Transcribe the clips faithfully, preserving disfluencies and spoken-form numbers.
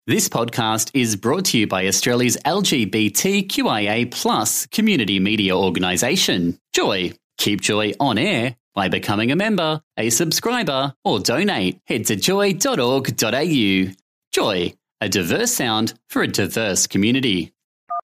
This podcast is brought to you by Australia's L G B T Q I A plus community media organisation, Joy. Keep Joy on air by becoming a member, a subscriber, or donate. Head to joy dot org dot a u. Joy, a diverse sound for a diverse community.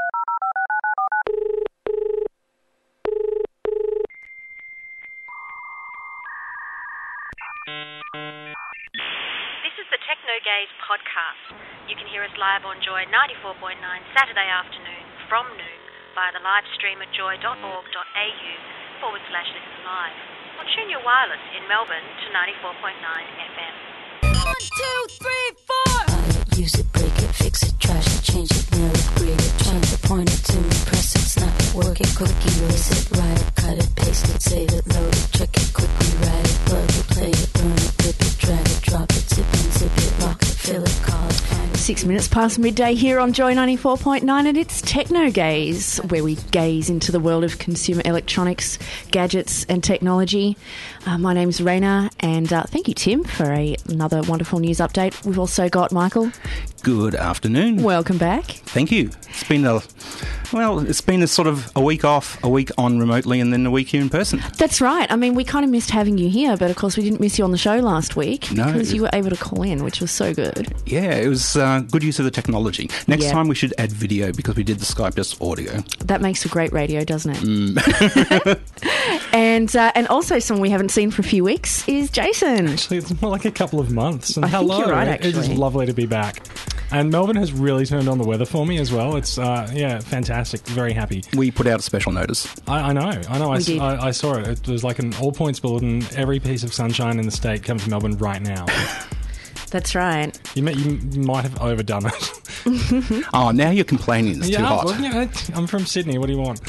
This is the Techno Gaze podcast. You can hear us live on Joy ninety-four point nine Saturday afternoon from noon via the live stream at joy dot org dot a u forward slash listen live. Or tune your wireless in Melbourne to ninety-four point nine F M. One, two, three, four. I use it, break it, fix it, trash it, change it, nail it, grade it, change it, point it to me, press it, snap it, work it, quick erase it, write it, cut it, paste it, save it, load it, check it, quickly write it, plug it, play it, burn it, rip it, drag it, drop it, zip and zip it, lock it, fill it, call it, find it. Six minutes past midday here on Joy ninety-four point nine, and it's Techno Gaze, where we gaze into the world of consumer electronics, gadgets and technology. Uh, my name's Raina, and uh, thank you, Tim, for a, another wonderful news update. We've also got Michael. Good afternoon. Welcome back. Thank you. It's been a, well, it's been a sort of a week off, a week on remotely, and then a week here in person. That's right. I mean, we kind of missed having you here, but of course we didn't miss you on the show last week No. because you were able to call in, which was so good. Yeah, it was uh, good use of the technology. Next Yeah. time we should add video because we did the Skype just audio. That makes for great radio, doesn't it? Mm. and uh, and also someone we haven't seen for a few weeks is Jason. Actually, it's more like a couple of months. And I think hello, you're right, it- it is actually. lovely to be back. And Melbourne has really turned on the weather for me as well. It's uh, yeah, fantastic. Very happy. We put out a special notice. I, I know, I know. I, We s- did. I- I saw it. It was like an all points bulletin. Every piece of sunshine in the state comes to Melbourne right now. That's right. You, may, you might have overdone it. Oh, now you're complaining it's too hot. well, yeah, I'm from Sydney. What do you want?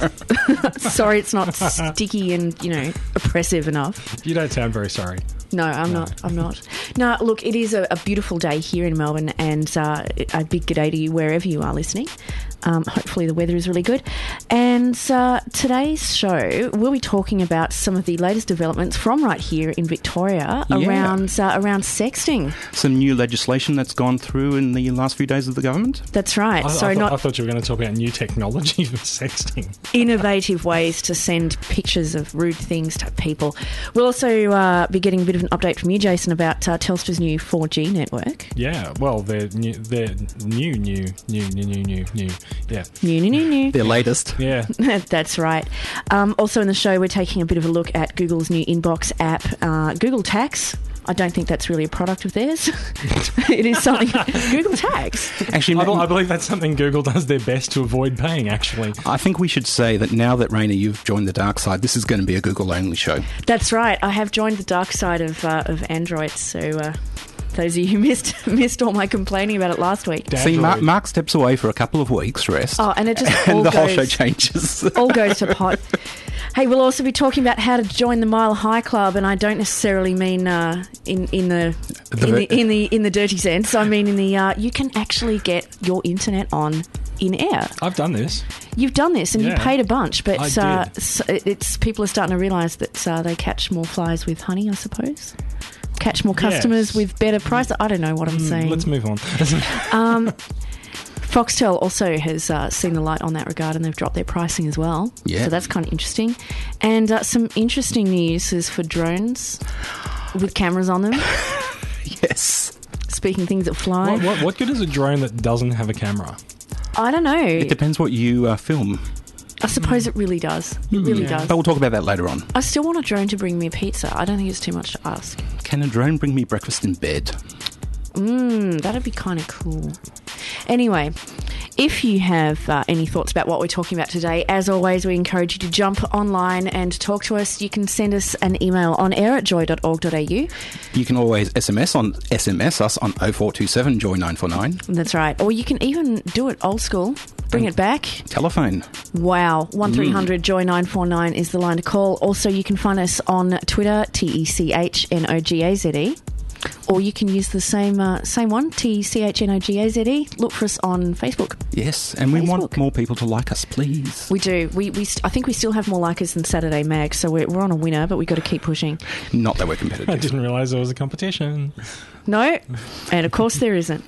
Sorry, it's not sticky and, you know, oppressive enough. You don't sound very sorry. No, I'm No. not. I'm not. No, look, it is a, a beautiful day here in Melbourne, and uh, a big g'day to you wherever you are listening. Um, hopefully the weather is really good. And uh, today's show, we'll be talking about some of the latest developments from right here in Victoria Yeah. around uh, around sexting. Some new legislation that's gone through in the last few days of the government. That's right. I, so I, thought, not I thought you were going to talk about new technology for sexting. innovative ways to send pictures of rude things to people. We'll also uh, be getting a bit of an update from you, Jason, about uh, Telstra's new four G network. Yeah, well, they're new, they're new, new, new, new, new, new, new. Yeah, New, new, new, new. Their latest. yeah. That's right. Um, also in the show, we're taking a bit of a look at Google's new inbox app, uh, Google Tax. I don't think that's really a product of theirs. It is something... Google Tax. Actually, I, bel- ma- I believe that's something Google does their best to avoid paying, actually. I think we should say that now that, Raina, you've joined the dark side, this is going to be a Google-only show. That's right. I have joined the dark side of uh, of Android, so... Uh, those of you who missed missed all my complaining about it last week. Dad See, Mark, droid. Mark steps away for a couple of weeks rest, Oh, and it just and all the goes... whole show changes. all goes to pot. Hey, we'll also be talking about how to join the Mile High Club, and I don't necessarily mean uh, in in the, The in ver- the in the in the dirty sense. I mean in the uh, you can actually get your internet on in air. I've done this. You've done this, and you Yeah. paid a bunch, but I uh, did. s- it's people are starting to realise that uh, they catch more flies with honey, I suppose. Catch more customers Yes. with better prices. I don't know what I'm Mm, saying. Let's move on. Um, Foxtel also has uh, seen the light on that regard, and they've dropped their pricing as well. Yeah. So that's kind of interesting. And uh, some interesting news is for drones with cameras on them, Yes. speaking things that fly. what, what, what good is a drone that doesn't have a camera? I don't know. It depends what you uh, film. I suppose it really does. It really Yeah. does. But we'll talk about that later on. I still want a drone to bring me a pizza. I don't think it's too much to ask. Can a drone bring me breakfast in bed? Mmm, that'd be kind of cool. Anyway, if you have uh, any thoughts about what we're talking about today, as always, we encourage you to jump online and talk to us. You can send us an email on air at joy dot org dot a u. You can always S M S on S M S us on oh four two seven joy nine four nine. That's right. Or you can even do it old school. Bring it back. Telephone. Wow. one three hundred joy nine four nine is the line to call. Also, you can find us on Twitter, T E C H N O G A Z E. Or you can use the same uh, same one, T C H N O G A Z E. Look for us on Facebook. Yes, and we Facebook. want more people to like us, please. We do. We, we st- I think we still have more likers than Saturday Mag, so we're, we're on a winner, but we've got to keep pushing. Not that we're competitive. I didn't realise there was a competition. No, and of course there isn't.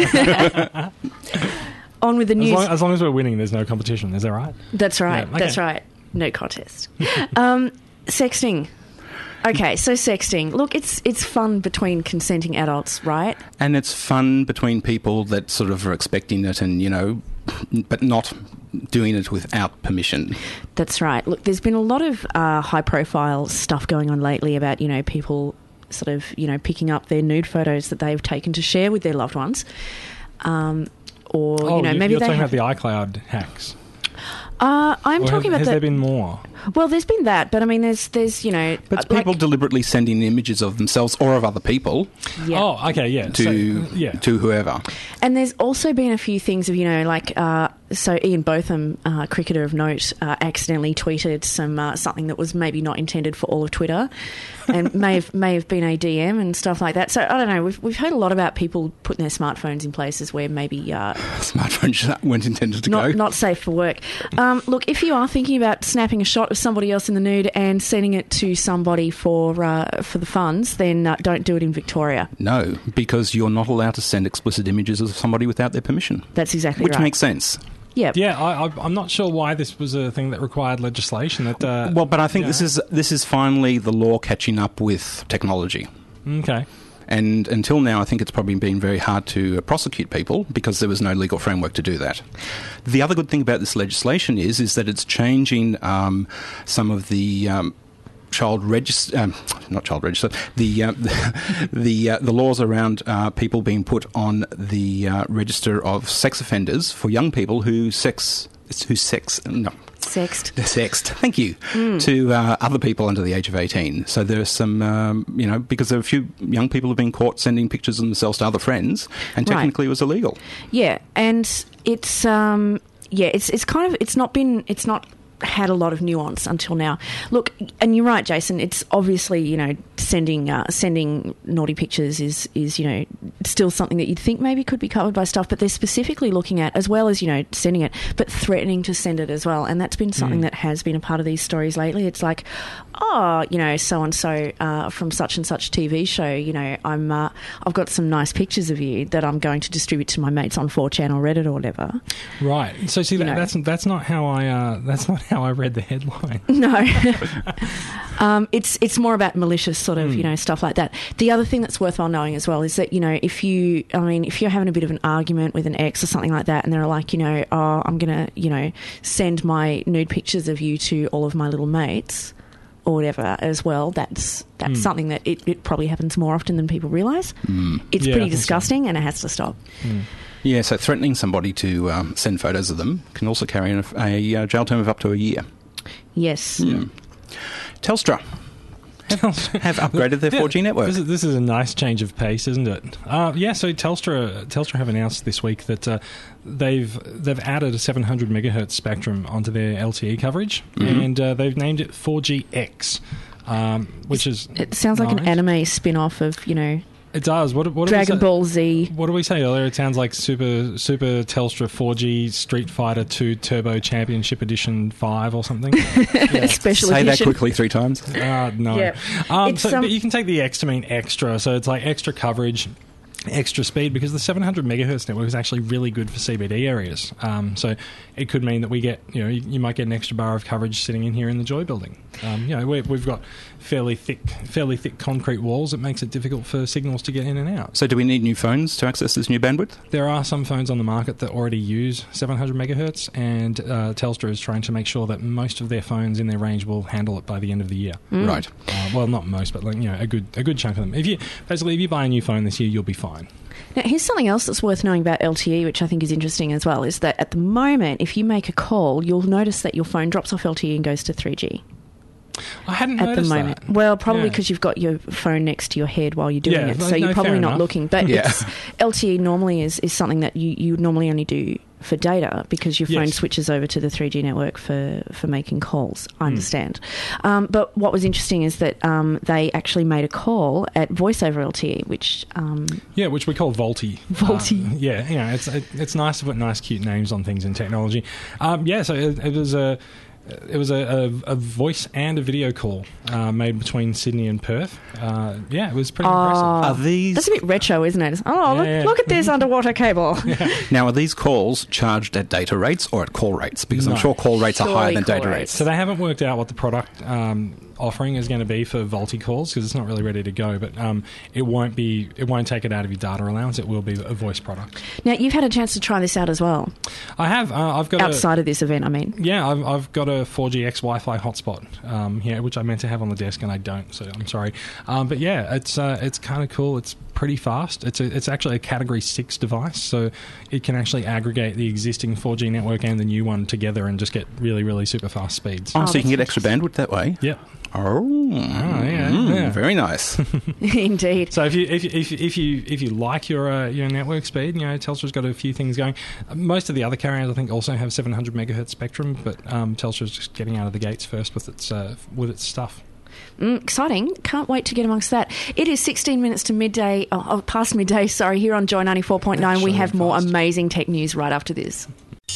On with the As news. long, as long as we're winning, there's no competition. Is that right? That's right. Yeah, okay. That's right. No contest. um, sexting. Okay, so sexting. Look, it's it's fun between consenting adults, right? And it's fun between people that sort of are expecting it and, you know, but not doing it without permission. That's right. Look, there's been a lot of uh, high-profile stuff going on lately about, you know, people sort of, you know, picking up their nude photos that they've taken to share with their loved ones. Um, or, Oh, you know, you- maybe you're they talking have... about the iCloud hacks. Uh, I'm Or talking have, about has the... there been more? Well, there's been that, but I mean, there's, there's you know... But uh, people like- deliberately sending images of themselves or of other people Yeah. Oh, okay, yeah. to So, yeah. to whoever. And there's also been a few things of, you know, like, uh, so Ian Botham, uh, cricketer of note, uh, accidentally tweeted some uh, something that was maybe not intended for all of Twitter and may have may have been a D M and stuff like that. So, I don't know, we've, we've heard a lot about people putting their smartphones in places where maybe uh, Smartphones weren't intended to not, go. not safe for work. Um, look, if you are thinking about snapping a shot of somebody else in the nude and sending it to somebody for, uh, for the funds, then uh, don't do it in Victoria. No, because you're not allowed to send explicit images of somebody without their permission. That's exactly Which right. makes sense. Yeah. Yeah, I, I, I'm not sure why this was a thing that required legislation. That uh, Well, but I think yeah. this is this is finally the law catching up with technology. Okay. And until now, I think it's probably been very hard to uh, prosecute people because there was no legal framework to do that. The other good thing about this legislation is is that it's changing um, some of the um, child register, um, not child register, the uh, the the, uh, the laws around uh, people being put on the uh, register of sex offenders for young people who sex who sex no. Sexed. Sexed, thank you, to uh, other people under the age of eighteen. So there's some, um, you know, because there are a few young people who've been caught sending pictures of themselves to other friends, and Right. technically it was illegal. Yeah, and it's um, yeah, it's it's kind of it's not been it's not had a lot of nuance until now. Look, and you're right, Jason. It's obviously, you know, sending uh, sending naughty pictures is is you know still something that you'd think maybe could be covered by stuff, but they're specifically looking at, as well as, you know, sending it, but threatening to send it as well. And that's been something that has been a part of these stories lately. It's like, oh, you know, so and so from such and such T V show, you know, I'm uh, I've got some nice pictures of you that I'm going to distribute to my mates on four chan or Reddit or whatever. Right. So see, that, know. that's that's not how I uh, that's not how I read the headline. No, um, it's it's more about malicious sort of, you know, stuff like that. The other thing that's worthwhile knowing as well is that, you know, if you, I mean, if you're having a bit of an argument with an ex or something like that, and they're like, you know, oh, I'm gonna, you know, send my nude pictures of you to all of my little mates or whatever as well, that's that's something that it, it probably happens more often than people realise. It's Yeah, I pretty think so. disgusting, and it has to stop. Yeah, so threatening somebody to um, send photos of them can also carry a, a uh, jail term of up to a year. Yes. Telstra have upgraded their four G network. This is, this is a nice change of pace, isn't it? Uh, yeah. So Telstra, Telstra have announced this week that uh, they've they've added a seven hundred megahertz spectrum onto their L T E coverage, and uh, they've named it four G X, um, which is It sounds like an nice. anime spin-off of, you know, It does. What, what did we Dragon say- Ball Z. What did we say earlier? It sounds like Super Super Telstra four G Street Fighter two Turbo Championship Edition five or something. Special Say that edition. quickly three times. Uh, no. Yeah. Um, It's, so, um, but you can take the X to mean extra. So it's like extra coverage, extra speed, because the seven hundred megahertz network is actually really good for C B D areas. Um, so it could mean that we get, you know, you, you might get an extra bar of coverage sitting in here in the Joy building. Um, you know, we, we've got fairly thick, fairly thick concrete walls. It makes it difficult for signals to get in and out. So do we need new phones to access this new bandwidth? There are some phones on the market that already use seven hundred megahertz, and uh, Telstra is trying to make sure that most of their phones in their range will handle it by the end of the year. Right. Uh, well, not most, but like, you know, a good a good chunk of them. If you basically if you buy a new phone this year, you'll be fine. Now, here's something else that's worth knowing about L T E, which I think is interesting as well, is that at the moment, if you make a call, you'll notice that your phone drops off L T E and goes to three G I hadn't at the noticed moment. that. Well, probably Yeah. because you've got your phone next to your head while you're doing Yeah, it, no- so you're no, probably fair not enough. looking. But Yeah. it's, L T E normally is, is something that you, you normally only do for data because your phone Yes. switches over to the three G network for, for making calls. Hmm. I understand. Um, but what was interesting is that um, they actually made a call at Voice over L T E, which... Um, Yeah, which we call Volti. Volti. Um, yeah, you know, it's it, it's nice to put nice, cute names on things in technology. Um, yeah, so it, it was a it was a, a, a voice and a video call uh, made between Sydney and Perth. Uh, yeah, it was pretty impressive. Are these that's a bit retro, isn't it? Oh, look, Yeah, yeah. look at this underwater cable. now? Are these calls charged at data rates or at call rates? Because No. I'm sure call rates are Surely higher than call data rates. rates. So they haven't worked out what the product um, offering is going to be for Volti calls because it's not really ready to go. But um, it won't be. It won't take it out of your data allowance. It will be a voice product. Now, you've had a chance to try this out as well, I have. Uh, I've got outside a, of this event, I mean. Yeah, I've, I've got a four G X Wi-Fi hotspot. Um, yeah, which I meant to have on the desk and I don't. So I'm sorry. Um, but yeah, it's uh, it's kind of cool. It's pretty fast. It's a, it's actually a Category six device, so it can actually aggregate the existing four G network and the new one together and just get really, really super fast speeds. Oh, Oh, so you can that's get extra bandwidth that way? Yep. Oh, yeah, mm, yeah. very nice. Indeed. So if you if you, if you, if you if you like your uh, your network speed, you know Telstra's got a few things going. Uh, Most of the other carriers, I think, also have seven hundred megahertz spectrum, but um, Telstra's just getting out of the gates first with its uh, with its stuff. Mm, exciting. Can't wait to get amongst that. It is sixteen minutes to midday, oh, oh, past midday, sorry, here on Joy ninety-four point nine. We Actually have more fast. amazing tech news right after this.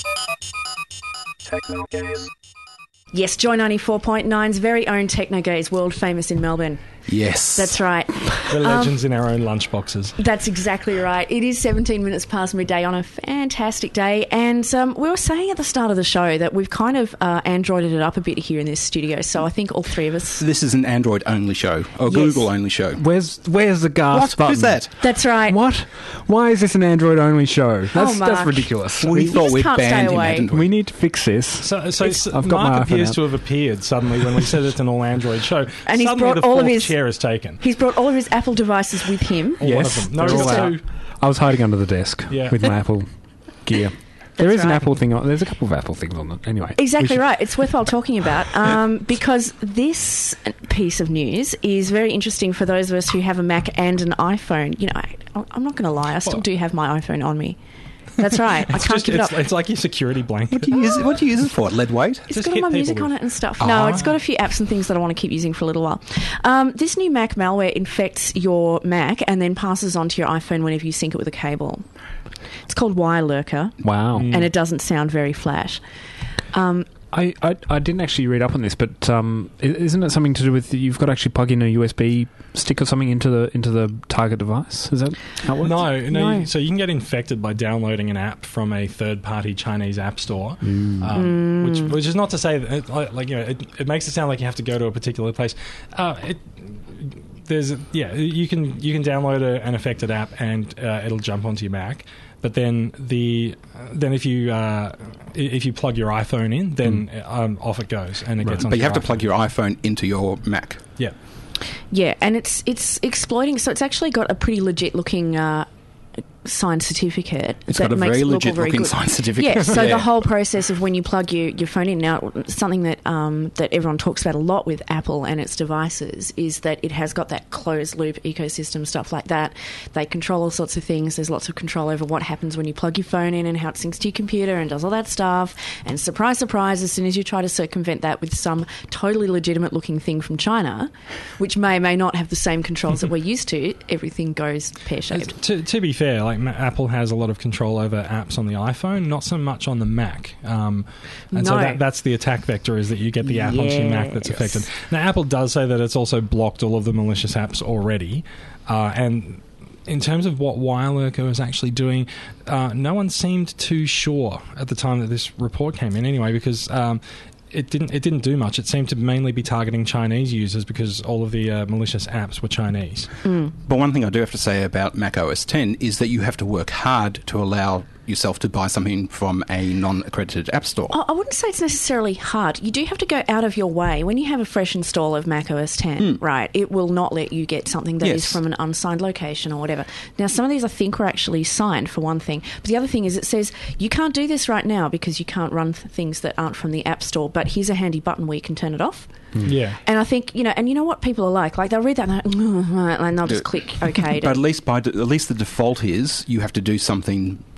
Yes, Joy ninety-four point nine's very own Technogaze, world famous in Melbourne. Yes. That's right. We're legends in our own lunchboxes. That's exactly right. It is seventeen minutes past midday on a fantastic day. And um, we were saying at the start of the show that we've kind of uh, Androided it up a bit here in this studio. So I think all three of us... This is an Android-only show, or Yes. Google-only show. Where's where's the gas What? button? Who's that? That's right. What? Why is this an Android-only show? That's, Mark. that's ridiculous. We You thought just we'd can't stay banned him, away. hadn't we? We need to fix this. So, so s- I've got my Mark iPhone appears out. to have appeared suddenly when we said it's an all-Android show. And he's Suddenly brought the all of fourth his- chair is taken. He's brought all of his Apple devices with him. All yes, of them. No, they're just all two. out. I was hiding under the desk Yeah. with my Apple gear. There is an right. Apple thing on. There's a couple of Apple things on it. Anyway, we Exactly should- right. It's worthwhile talking about um, because this piece of news is very interesting for those of us who have a Mac and an iPhone. You know, I, I'm not going to lie. I still Well- do have my iPhone on me. That's right. I It's can't just- give it it's, up. it's like your security blanket. What do you use it, what do you use it for? Lead weight? It's just got all hit my people music on with. it and stuff. Ah. No, it's got a few apps and things that I want to keep using for a little while. Um, this new Mac malware infects your Mac and then passes on to your iPhone whenever you sync it with a cable. It's called Wirelurker, Wow. and it doesn't sound very flash. Um, I, I I didn't actually read up on this, but um, i- isn't it something to do with you've got to actually plug in a U S B stick or something into the into the target device? Is that how it works? No, no. No. You, so you can get infected by downloading an app from a third-party Chinese app store, Mm. um, which, which is not to say that, it, like, like, you know, it, it makes it sound like you have to go to a particular place. Uh, it, there's, a, yeah, you can you can download a, an affected app and uh, it'll jump onto your Mac. But then the then if you uh, i- if you plug your iPhone in, then um, off it goes and it Right. gets on. But you have to plug your iPhone into your Mac. Yeah. Yeah, and it's it's exploiting. So it's actually got a pretty legit looking uh, signed certificate. It's that got a makes very it look all legit very looking good. signed certificate. Yeah, so Yeah. the whole process of when you plug your, your phone in, now something that um, that everyone talks about a lot with Apple and its devices is that it has got that closed loop ecosystem, stuff like that. They control all sorts of things. There's lots of control over what happens when you plug your phone in and how it syncs to your computer and does all that stuff. And surprise, surprise, as soon as you try to circumvent that with some totally legitimate looking thing from China, which may or may not have the same controls that we're used to, everything goes pear-shaped. To, to be fair, like Ma- Apple has a lot of control over apps on the iPhone, not so much on the Mac. Um, and so No. that, that's the attack vector, is that you get the app onto your Mac that's Yes. affected. Now, Apple does say that it's also blocked all of the malicious apps already, uh, and in terms of what Wirelurker is actually doing, uh, no one seemed too sure at the time that this report came in. Anyway, because um, it didn't it didn't do much. It seemed to mainly be targeting Chinese users because all of the uh, malicious apps were Chinese. But one thing I do have to say about Mac O S ten is that you have to work hard to allow yourself to buy something from a non-accredited app store. I I wouldn't say it's necessarily hard. You do have to go out of your way. When you have a fresh install of Mac O S ten, right, it will not let you get something that is Yes. from an unsigned location or whatever. Now, some of these I think were actually signed, for one thing. But the other thing is it says you can't do this right now because you can't run th- things that aren't from the App Store, but here's a handy button where you can turn it off. Yeah. And I think, you know, and you know what people are like? Like, they'll read that and, they'll, and they'll just click OK. But at To, least by de- at least the default is you have to do something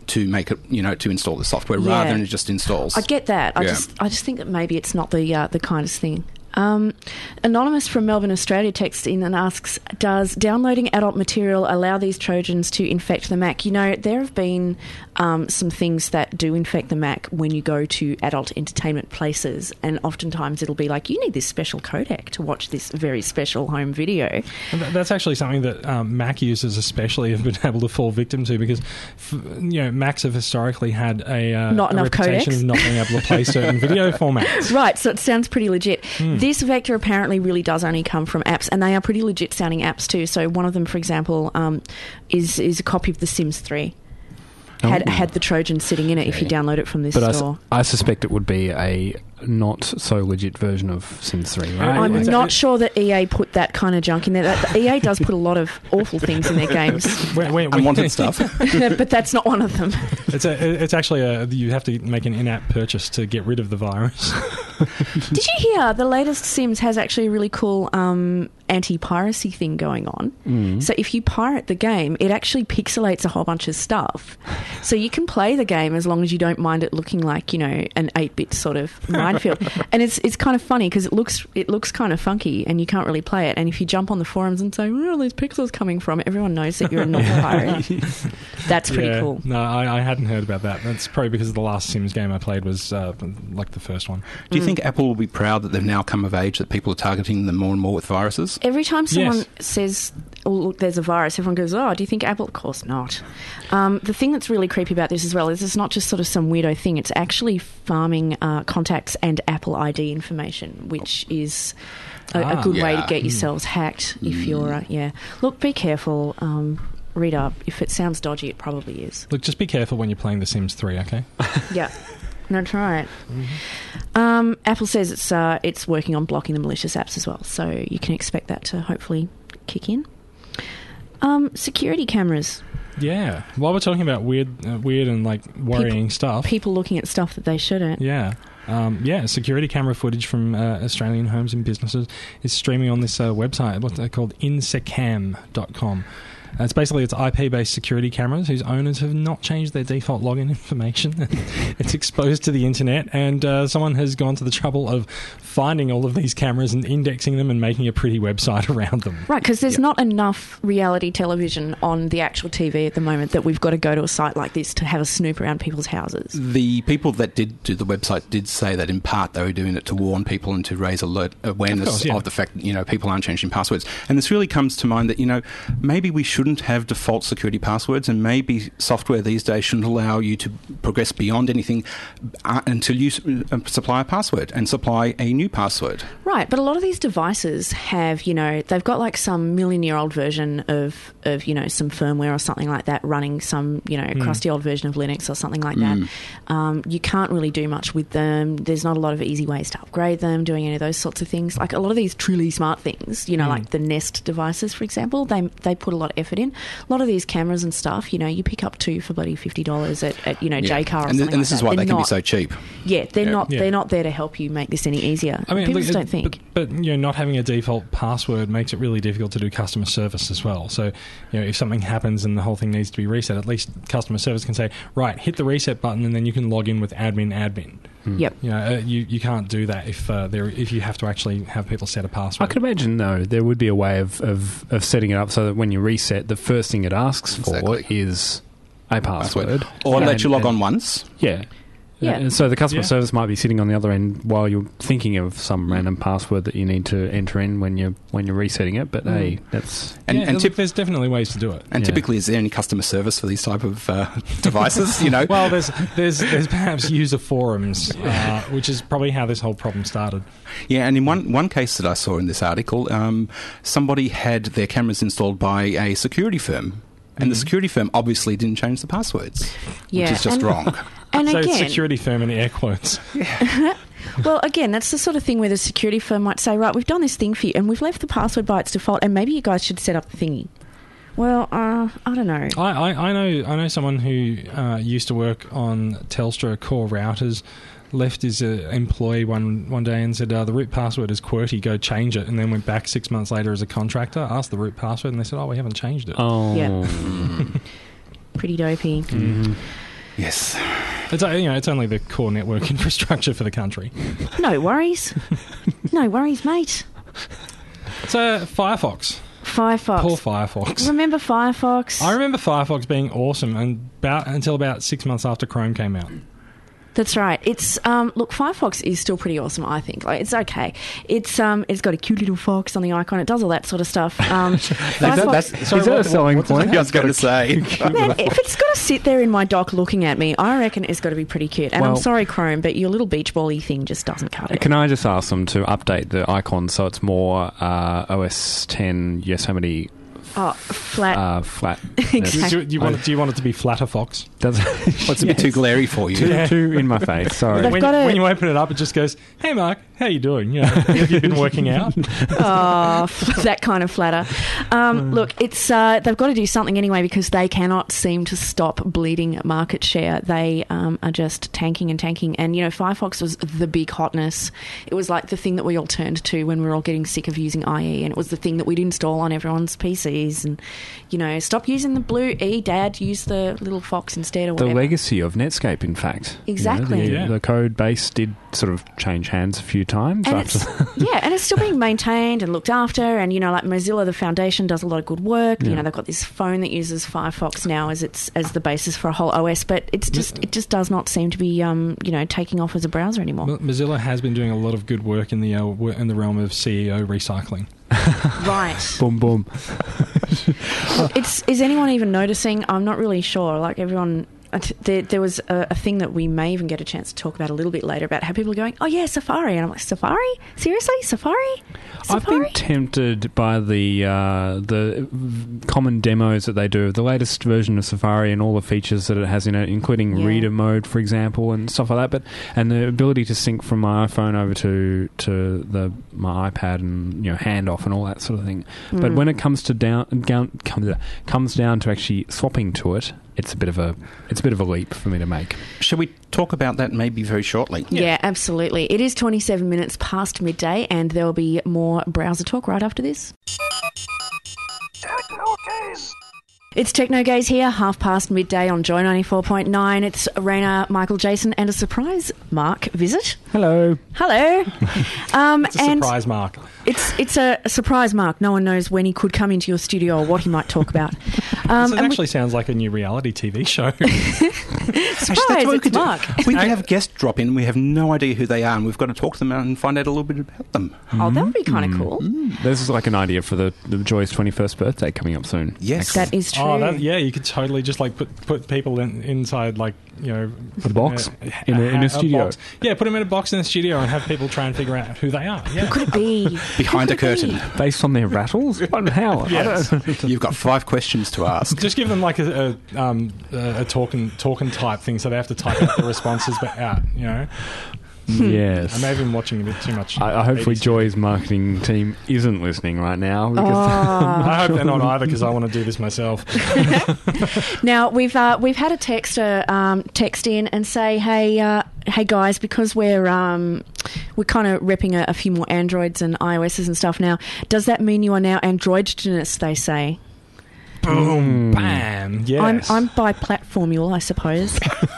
to make it, you know, to install the software Yeah. rather than it just installs. I get that. I Yeah. just I just think that maybe it's not the uh, the kindest thing. Um, Anonymous from Melbourne, Australia texts in and asks, does downloading adult material allow these Trojans to infect the Mac? You know, there have been um, some things that do infect the Mac when you go to adult entertainment places, and oftentimes it'll be like, you need this special codec to watch this very special home video. And th- That's actually something that um, Mac users especially have been able to fall victim to, because f- you know Macs have historically had a, uh, Not a enough reputation codecs. of not being able to play certain video formats. Right, so it sounds pretty legit. Hmm. This vector apparently really does only come from apps, and they are pretty legit sounding apps too. So one of them, for example, um, is is a copy of The Sims three. Had, Oh. had the Trojan sitting in it if you download it from this But I, store. s- I suspect it would be a not so legit version of Sims three, right? I'm It's- not it- sure that E A put that kind of junk in there. That, E A does put a lot of awful things in their games, When- when- when- Unwanted stuff. but that's not one of them. It's a, it's actually a, you have to make an in-app purchase to get rid of the virus. Did you hear the latest Sims has actually a really cool um, anti-piracy thing going on? Mm. So if you pirate the game, it actually pixelates a whole bunch of stuff. So you can play the game as long as you don't mind it looking like, you know, an eight-bit sort of minefield. And it's it's kind of funny because it looks it looks kind of funky and you can't really play it. And if you jump on the forums and say, where are these pixels coming from? Everyone knows that you're a not pirate. That's pretty Yeah. cool. No, I, I hadn't heard about that. That's probably because the last Sims game I played was uh, like the first one. Do you think Apple will be proud that they've now come of age, that people are targeting them more and more with viruses? Every time someone Yes. says, oh, look, there's a virus, everyone goes, oh, do you think Apple? Of course not. Um, the thing that's really creepy about this as well is it's not just sort of some weirdo thing. It's actually farming uh, contacts and Apple I D information, which is a, a Ah. good way to Yeah. get yourselves hacked if you're, uh, yeah. Look, be careful. Um, read up. If it sounds dodgy, it probably is. Look, just be careful when you're playing The Sims three, okay? Yeah. That's right. Um, Apple says it's uh, it's working on blocking the malicious apps as well, so you can expect that to hopefully kick in. Um, security cameras. Yeah. While we're talking about weird, uh, weird and like worrying stuff, People looking at stuff that they shouldn't. yeah. Um, yeah, security camera footage from uh, Australian homes and businesses is streaming on this uh, website. What's it called? insecam dot com. Uh, it's basically it's I P-based security cameras whose owners have not changed their default login information. It's exposed to the internet, and uh, someone has gone to the trouble of finding all of these cameras and indexing them and making a pretty website around them. Right, because there's not enough reality television on the actual T V at the moment that we've got to go to a site like this to have a snoop around people's houses. The people that did do the website did say that in part they were doing it to warn people and to raise alert awareness Of of, course, yeah. the fact that, you know, people aren't changing passwords. And this really comes to mind that, you know, maybe we shouldn't have default security passwords, and maybe software these days shouldn't allow you to progress beyond anything uh, until you s- uh, supply a password and supply a new password. Right, but a lot of these devices have, you know, they've got like some million-year-old version of, of, you know, some firmware or something like that running some, you know, Mm. crusty old version of Linux or something like that. Um, you can't really do much with them. There's not a lot of easy ways to upgrade them, doing any of those sorts of things. Like a lot of these truly smart things, you know, Mm. like the Nest devices, for example, they they put a lot of effort in. A lot of these cameras and stuff, you know, you pick up two for bloody fifty dollars at, at you know, Yeah. J Car or and, th- something and like this is that. why They're they can be not- so cheap. Yeah, they're Yeah. not Yeah. they're not there to help you make this any easier. I mean, People look, just don't think. But, but you know, not having a default password makes it really difficult to do customer service as well. So, you know, if something happens and the whole thing needs to be reset, at least customer service can say, right, hit the reset button, and then you can log in with admin admin. Yep. You know, uh, you, you can't do that if uh, there if you have to actually have people set a I password. could imagine, though, there would be a way of, of, of setting it up so that when you reset, the first thing it asks for Exactly. is a password. Or And- let you log and- on once. Yeah. Yeah. And so the customer Yeah. service might be sitting on the other end while you're thinking of some random password that you need to enter in when you're when you're resetting it. But hey, that's And, yeah, and, look, tip- there's definitely ways to do it. and Yeah. typically, is there any customer service for these type of uh, devices? You know, Well, there's there's there's perhaps user forums, uh, which is probably how this whole problem started. yeah. And in one one case that I saw in this article, um, somebody had their cameras installed by a security firm, and the security firm obviously didn't change the passwords, Yeah, which is just and- wrong. And so again, security firm in air quotes. well, again, that's the sort of thing where the security firm might say, right, we've done this thing for you, and we've left the password by its default, and maybe you guys should set up the thingy. Well, uh, I don't know. I, I, I know I know someone who uh, used to work on Telstra core routers. Left his uh, employee one one day and said, uh, the root password is QWERTY, go change it. And then went back six months later as a contractor, asked the root password, and they said, oh, we haven't changed it. oh Yeah. Pretty dopey. Mhm. Yes. It's, uh, you know, it's only the core network infrastructure for the country. No worries. No worries, mate. So, Firefox. Firefox. Poor Firefox. Remember Firefox? I remember Firefox being awesome and about, until about six months after Chrome came out. That's right. It's um, look, Firefox is still pretty awesome. I think like it's okay. It's um, it's got a cute little fox on the icon. It does all that sort of stuff. Um, That- that's- Sorry, Is that a what- selling what does point? it I was going to say. Man, if it's got to sit there in my dock looking at me, I reckon it's got to be pretty cute. And I'm Well- sorry, Chrome, but your little beach ball-y thing just doesn't cut it. Can I just ask them to update the icon so it's more uh, O S ten Yosemite Oh, flat. uh, flat? Exactly. Do, do, you want it, do you want it to be Flatter Fox? Does What's a bit too glary for you? too, too in my face? Sorry. They've When, got a- when you open it up, it just goes, "Hey, Mark, how you doing? You know, have you been working out?" Oh, that kind of flatter. Um, look, it's uh, they've got to do something anyway because they cannot seem to stop bleeding market share. They um, are just tanking and tanking. And, you know, Firefox was the big hotness. It was like the thing that we all turned to when we were all getting sick of using I E. And it was the thing that we'd install on everyone's P Cs. And, you know, stop using the blue E, Dad, use the little Fox instead or The whatever. legacy of Netscape, in fact. You know, Exactly. the, Yeah. the code base did sort of change hands a few times. And after it's, yeah, and it's still being maintained and looked after. And, you know, like Mozilla, the foundation, does a lot of good work. You Yeah. know, they've got this phone that uses Firefox now as its as the basis for a whole O S. But it's just it just does not seem to be, um, you know, taking off as a browser anymore. Mo- Mozilla has been doing a lot of good work in the uh, wo- in the realm of C E O recycling. Right. boom, boom. Look, it's is anyone even noticing? I'm not really sure. Like everyone. uh, t- There, there was a, a thing that we may even get a chance to talk about a little bit later about how people are going, oh yeah, Safari, and I'm like, Safari? Seriously, Safari? I've Safari? been tempted by the uh, the common demos that they do of the latest version of Safari and all the features that it has in it, including Yeah. reader mode, for example, and stuff like that. But and the ability to sync from my iPhone over to to the my iPad and you know handoff and all that sort of thing. But Mm. when it comes to down, down comes comes down to actually swapping to it, it's a bit of a it's a bit of a leap for me to make. Shall we talk about that maybe very shortly? Yeah, absolutely. It is twenty-seven minutes past midday, and there will be more browser talk right after this. It's Techno Gaze here, half past midday on Joy ninety-four point nine. It's Raina, Michael, Jason, and a surprise Mark visit. Hello. Hello. Um, It's a and surprise, Mark. It's it's a, a surprise Mark. No one knows when he could come into your studio or what he might talk about. Um, This and actually sounds like a new reality T V show. we, Actually, surprise, that's what we it's could do. Mark. We could have guests drop in. We have no idea who they are, and we've got to talk to them out and find out a little bit about them. Oh, that would be kind of cool. This is like an idea for the, the Joy's twenty-first birthday coming up soon. Yes. That is true. Oh, that, yeah, you could totally just like put put people in, inside like you know A box? uh, In a- in a ha- studio? box. Yeah, put them in a box in a studio and have people try and figure out who they are. Yeah, Could it be? Behind a curtain. Based on their rattles? What, how? I Yes. don't- You've got five questions to ask. just give them like a a, um, a, a talking talking type thing, so they have to type out the responses but out. You know, Yes. I may have been watching a bit too much. I, I hopefully A B C. Joy's marketing team isn't listening right now. Because Oh. I hope they're not either because I want to do this myself. Now we've uh, we've had a texter um, text in and say, hey, uh, hey guys, because we're um, we're kind of repping a, a few more Androids and iOSs and stuff now. Does that mean you are now Androidgenous? They say. Boom, bam. Yes. I'm I'm bi-platformual, I suppose.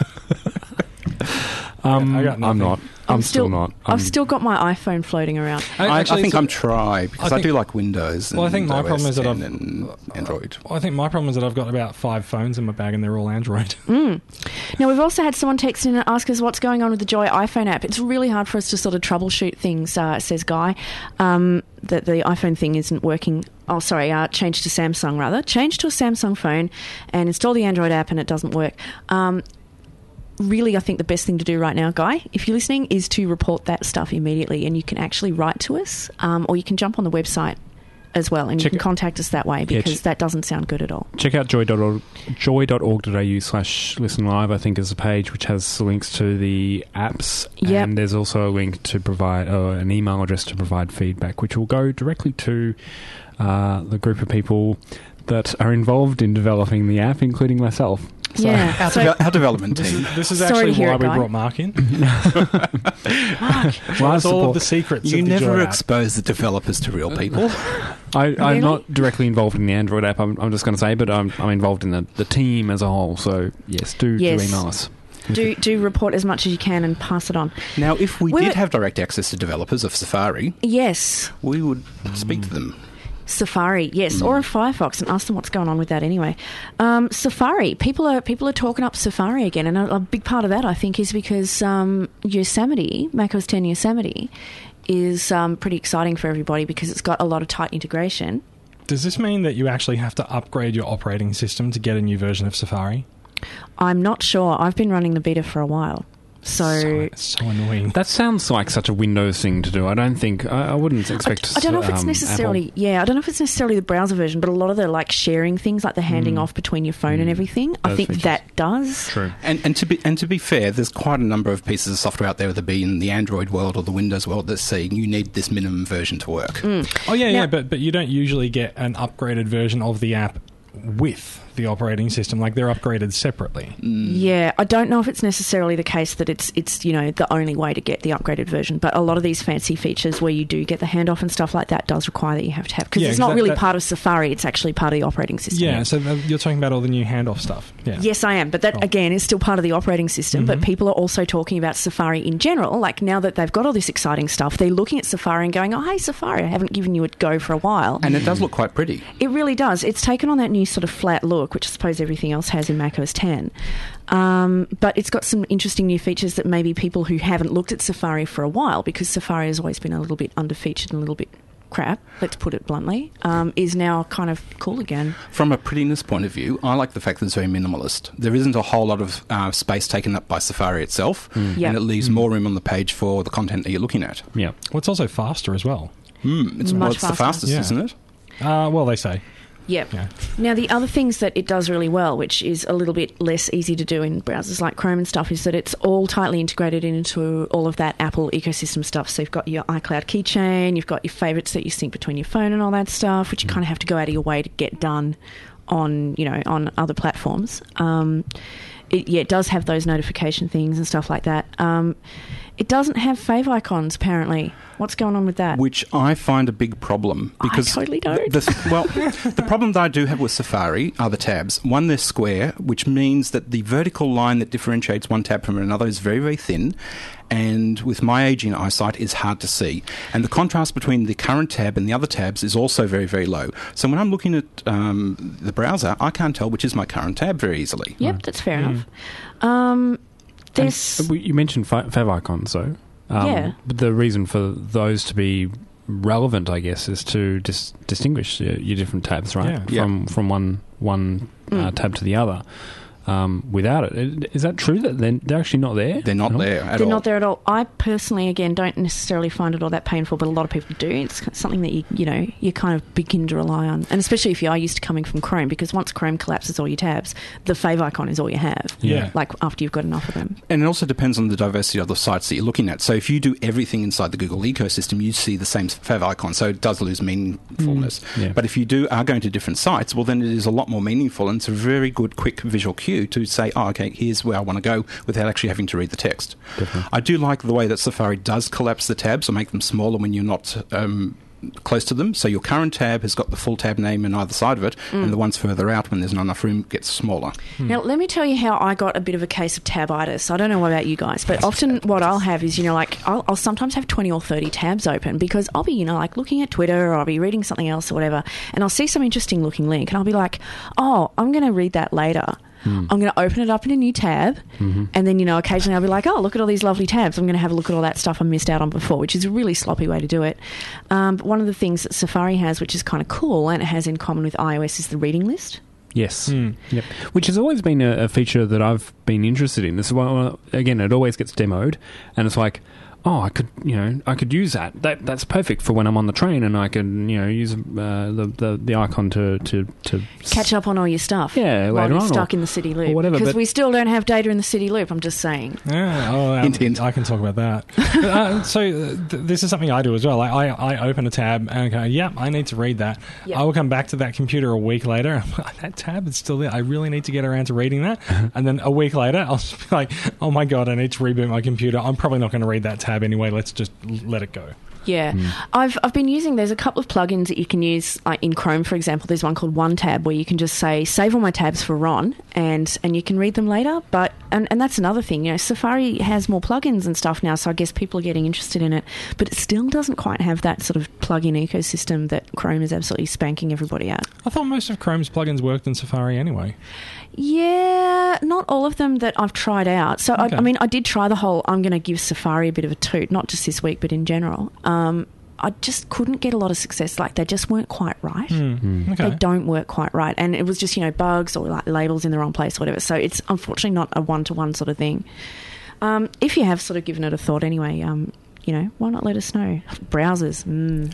um, I got I'm nothing. not. I'm, still, not. I'm, I've still got my iPhone floating around. I- I, actually, I think it's a- I'm try because I, I think- do like Windows. And Well, I think my O S problem is that ten I've- and Android. I think my problem is that I've got about five phones in my bag and they're all Android. Mm. Now, we've also had someone text in and ask us what's going on with the Joy iPhone app. It's really hard for us to sort of troubleshoot things, uh, says Guy, um, that the iPhone thing isn't working. Oh, sorry, uh, change to Samsung, rather. Change to a Samsung phone and install the Android app and it doesn't work. Um, really, I think the best thing to do right now, Guy, if you're listening, is to report that stuff immediately, and you can actually write to us, um, or you can jump on the website as well, and Check you can it- contact us that way, because ch- that doesn't sound good at all. Check out joy dot org joy dot org dot a u slash listen live, I think, is a page which has links to the apps. Yep. And there's also a link to provide, uh, an email address to provide feedback, which will go directly to uh, the group of people that are involved in developing the app, including myself. Yeah. Our, So- deve- our development This team. is, this is Sorry actually to hear why it, we Guy. brought Mark in. Mark, Well, I it's all support- of the secrets. You of the never Joy app. expose the developers to real people. I, Really? I'm not directly involved in the Android app. I'm, I'm just going to say, but I'm, I'm involved in the, the team as a whole. So yes, do, Yes. do email us. do do report as much as you can and pass it on. Now, if we We're- did have direct access to developers of Safari, Yes. we would speak to them. Safari, yes, or a Firefox, and ask them what's going on with that anyway. Um, Safari, people are people are talking up Safari again, and a, a big part of that, I think, is because um, Yosemite, macOS ten Yosemite, is um, pretty exciting for everybody because it's got a lot of tight integration. Does this mean that you actually have to upgrade your operating system to get a new version of Safari? I'm not sure. I've been running the beta for a while, so. So, so annoying. That sounds like such a Windows thing to do. I don't think I, I wouldn't expect. I, I don't know if it's um, necessarily, Apple- yeah, I don't know if it's necessarily the browser version, but a lot of the like sharing things, like the handing off between your phone and everything, I Those think features. that does. True. And, and to be and to be fair, there's quite a number of pieces of software out there, whether it be in the Android world or the Windows world, that's saying you need this minimum version to work. Oh yeah, Now- yeah, but but you don't usually get an upgraded version of the app with the operating system. Like they're upgraded separately. Yeah, I don't know if it's necessarily the case that it's it's you know the only way to get the upgraded version, but a lot of these fancy features where you do get the handoff and stuff like that does require that you have to have because Yeah, it's 'cause not that- really that- part of Safari; it's actually part of the operating system. Yeah, so th- you're talking about all the new handoff stuff. Yeah. Yes, I am, but that Oh. again is still part of the operating system. Mm-hmm. But people are also talking about Safari in general. Like now that they've got all this exciting stuff, they're looking at Safari and going, "Oh, hey, Safari, I haven't given you a go for a while." And it does look quite pretty. It really does. It's taken on that new sort of flat look, which I suppose everything else has in macOS ten. Um, but it's got some interesting new features that maybe people who haven't looked at Safari for a while, because Safari has always been a little bit underfeatured and a little bit crap, let's put it bluntly, um, is now kind of cool again. From a prettiness point of view, I like the fact that it's very minimalist. There isn't a whole lot of uh, space taken up by Safari itself, Yep. and it leaves more room on the page for the content that you're looking at. Yeah. Well, it's also faster as well. Mm, it's, Much well, it's the faster. fastest, Yeah. isn't it? Uh, well, they say. Yep. Yeah. Now, the other things that it does really well, which is a little bit less easy to do in browsers like Chrome and stuff, is that it's all tightly integrated into all of that Apple ecosystem stuff. So you've got your iCloud keychain, you've got your favourites that you sync between your phone and all that stuff, which you kind of have to go out of your way to get done on, you know, on other platforms. Um, it, yeah, it does have those notification things and stuff like that. Um, it doesn't have fave icons, apparently. What's going on with that? Which I find a big problem because totally don't. The, the, well, the problem that I do have with Safari are the tabs. One, they're square, which means that the vertical line that differentiates one tab from another is very, very thin, and with my aging eyesight, is hard to see. And the contrast between the current tab and the other tabs is also very, very low. So when I'm looking at um, the browser, I can't tell which is my current tab very easily. Yep, that's fair enough. Um, And there's... we- you mentioned fa- fav icons, though. Um, Yeah. But the reason for those to be relevant, I guess, is to dis- distinguish your, your different tabs, right? Yeah. From from one one uh, Mm. tab to the other. Um, without it, is that true that they're, they're actually not there? They're not No? there at They're all. not there at all. I personally, again, don't necessarily find it all that painful, but a lot of people do. It's something that you, you know, you kind of begin to rely on, and especially if you are used to coming from Chrome, because once Chrome collapses all your tabs, the fave icon is all you have. Yeah. Like after you've got enough of them. And it also depends on the diversity of the sites that you're looking at. So if you do everything inside the Google ecosystem, you see the same fav icon, so it does lose meaningfulness. Yeah. But if you do are going to different sites, well, then it is a lot more meaningful, and it's a very good, quick visual cue to say, oh, okay, here's where I want to go without actually having to read the text. Definitely. I do like the way that Safari does collapse the tabs or make them smaller when you're not um, close to them. So your current tab has got the full tab name on either side of it, and the ones further out, when there's not enough room, gets smaller. Now, let me tell you how I got a bit of a case of tabitis. I don't know about you guys, but often what I'll have is, you know, like I'll, I'll sometimes have twenty or thirty tabs open because I'll be, you know, like looking at Twitter or I'll be reading something else or whatever, and I'll see some interesting looking link and I'll be like, oh, I'm going to read that later. I'm going to open it up in a new tab, and then, you know, occasionally I'll be like, oh, look at all these lovely tabs. I'm going to have a look at all that stuff I missed out on before, which is a really sloppy way to do it. Um, but one of the things that Safari has, which is kind of cool, and it has in common with iOS, is the reading list. Yes. Mm. Yep. Which has always been a, a feature that I've been interested in. This is why, again, it always gets demoed, and it's like, oh, I could, you know, I could use that. That that's perfect for when I'm on the train, and I can, you know, use uh, the, the the icon to to to catch up on all your stuff. Yeah, while later you're on, stuck or, in the city loop, or whatever. Because but we still don't have data in the city loop. I'm just saying. Yeah, oh, um, Hint, hint. I can talk about that. But, uh, so uh, th- this is something I do as well. Like, I I open a tab and I go, yeah, I need to read that. Yep. I will come back to that computer a week later. That tab is still there. I really need to get around to reading that. And then a week later, I'll just be like, oh my god, I need to reboot my computer. I'm probably not going to read that tab anyway. Let's just l- let it go. Yeah, mm. I've I've been using. There's a couple of plugins that you can use like in Chrome, for example. There's one called One Tab where you can just say save all my tabs for Ron, and and you can read them later. But and, and that's another thing. You know, Safari has more plugins and stuff now, so I guess people are getting interested in it. But it still doesn't quite have that sort of plugin ecosystem that Chrome is absolutely spanking everybody at. I thought most of Chrome's plugins worked in Safari anyway. Yeah, not all of them that I've tried out. So, Okay. I, I mean, I did try the whole, I'm going to give Safari a bit of a toot, not just this week, but in general. Um, I just couldn't get a lot of success. Like, they just weren't quite right. Mm. Mm. Okay. They don't work quite right. And it was just, you know, bugs or like labels in the wrong place or whatever. So it's unfortunately not a one-to-one sort of thing. Um, if you have sort of given it a thought anyway, um, you know, why not let us know? Browsers, mm.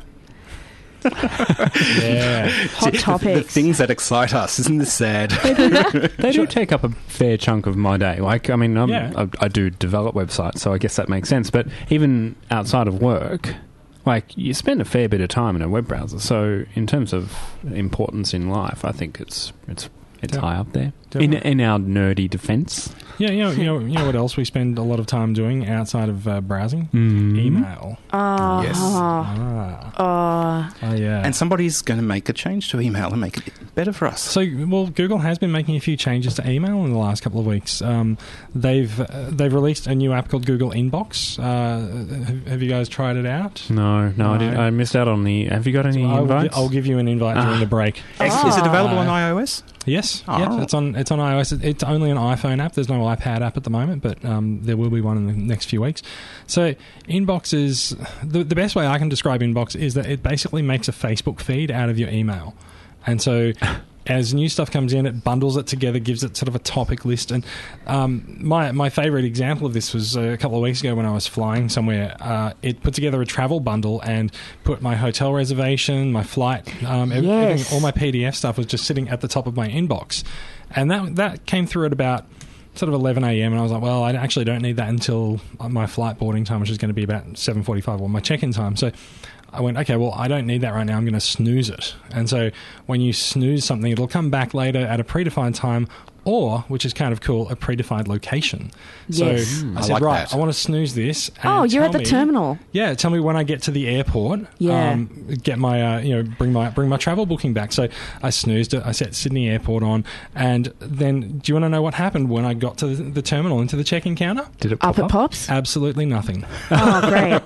Yeah. Hot topics. The things that excite us. Isn't this sad? They do take up a fair chunk of my day. Like, I mean, I'm, Yeah. I, I do develop websites, so I guess that makes sense. But even outside of work, like, you spend a fair bit of time in a web browser. So, in terms of importance in life, I think it's it's it's Yeah. high up there. In, Definitely. in our nerdy defence. Yeah, you know, you know, you know what else we spend a lot of time doing outside of uh, browsing? Mm. Email. Oh, Yes. Ah. oh, Oh, yeah. And somebody's going to make a change to email and make it better for us. So, well, Google has been making a few changes to email in the last couple of weeks. Um, they've uh, they've released a new app called Google Inbox. Uh, have, have you guys tried it out? No, no, No. I, didn't, I missed out on the... Have you got any I'll, gi- invites? I'll give you an invite Ah. during the break. Is Oh. is it available on Uh, iOS? Yes, Oh. yeah, it's on it's on iOS. It- It's only an iPhone app. There's no iPad app at the moment, but um, there will be one in the next few weeks. So Inbox is the the best way I can describe Inbox is that it basically makes a Facebook feed out of your email, and so. As new stuff comes in, it bundles it together, gives it sort of a topic list. And um, my my favourite example of this was a couple of weeks ago when I was flying somewhere. Uh, it put together a travel bundle and put my hotel reservation, my flight, um, ev- Yes. everything, all my P D F stuff was just sitting at the top of my inbox. And that that came through at about sort of eleven a.m. and I was like, well, I actually don't need that until my flight boarding time, which is going to be about seven forty-five, or my check-in time. So I went, okay, well, I don't need that right now. I'm going to snooze it. And so when you snooze something, it'll come back later at a predefined time, or, which is kind of cool, a predefined location. Yes. So Mm, I I said, like right, that. I want to snooze this. And oh, you're tell at the me- terminal. Yeah, tell me when I get to the airport. Yeah. Um, get my, uh, you know, bring my bring my travel booking back. So I snoozed it. I set Sydney Airport on, and then do you want to know what happened when I got to the, the terminal into the check-in counter? Did it pop Up it up? pops. Absolutely nothing. Oh, great.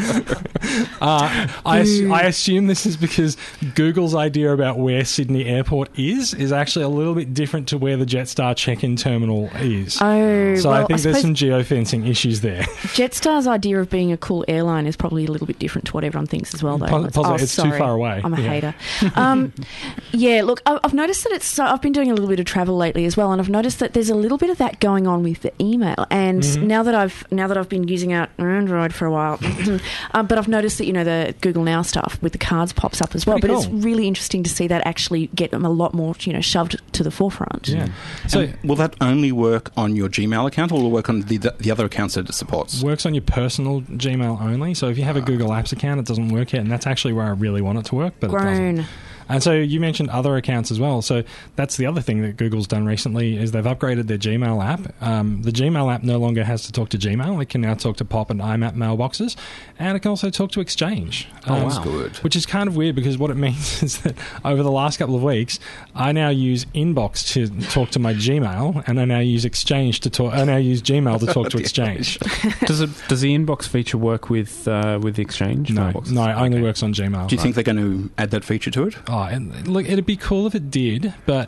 Uh, I, ass- I assume this is because Google's idea about where Sydney Airport is is actually a little bit different to where the Jetstar check-in terminal is. Oh, so well, I think I there's suppose some geofencing issues there. Jetstar's idea of being a cool airline is probably a little bit different to what everyone thinks as well, though. Pos- Let's- possibly oh, it's too sorry. far away. I'm a Yeah. hater. Um, yeah, look, I- I've noticed that it's. So I've been doing a little bit of travel lately as well, and I've noticed that there's a little bit of that going on with the email. And Mm-hmm. now that I've now that I've been using out Android for a while, um, but I've noticed that you know the Google Now stuff with the cards pops up as well. Pretty But cool. it's really interesting to see that actually get them a lot more, you know, shoved to the forefront. Yeah. So And will that only work on your Gmail account, or will it work on the the other accounts that it supports? works on your personal Gmail only. So if you have a Google Apps account, it doesn't work yet, and that's actually where I really want it to work, but it doesn't. Grown. And so you mentioned other accounts as well. So that's the other thing that Google's done recently is they've upgraded their Gmail app. Um, the Gmail app no longer has to talk to Gmail. It can now talk to Pop and I M A P mailboxes, and it can also talk to Exchange. Oh, Um, that's good. Which is kind of weird because what it means is that over the last couple of weeks, I now use Inbox to talk to my Gmail, and I now use Exchange to talk. I now use Gmail to talk to Exchange. Does it? Does the inbox feature work with uh, with the Exchange? No, mailboxes? no, it only Okay. works on Gmail. Do you think they're going to add that feature to it? Oh, and look, it'd be cool if it did, but